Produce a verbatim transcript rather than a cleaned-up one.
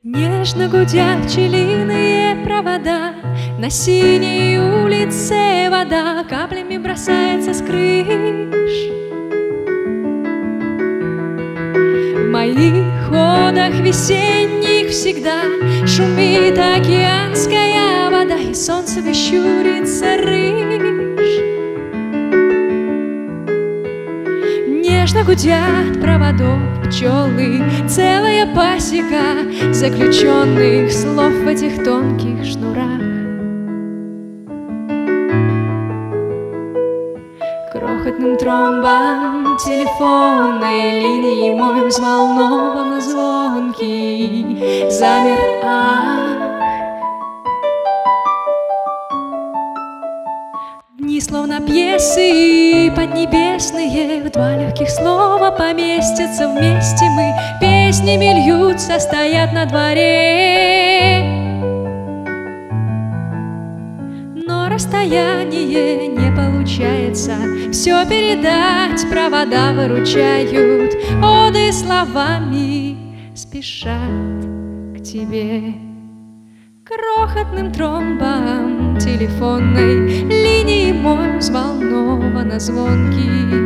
Нежно гудят пчелиные провода, на синей улице вода каплями бросается с крыш. В моих ходах весенних всегда шумит океанская вода, и солнце щурится рыж. Нежно гудят проводов пчелы, целая пасека заключенных слов в этих тонких шнурах. Крохотным тромбом телефонной линии мой взволнованно звонкий замер ах. Дни словно пьесы поднебесные, в два легких слова поместятся вместе мы. Песнями льются, стоят на дворе, но расстояние не получается все передать, провода выручают, оды словами спешат к тебе. Крохотным тромбом телефонной линии мой взволнованно звонкий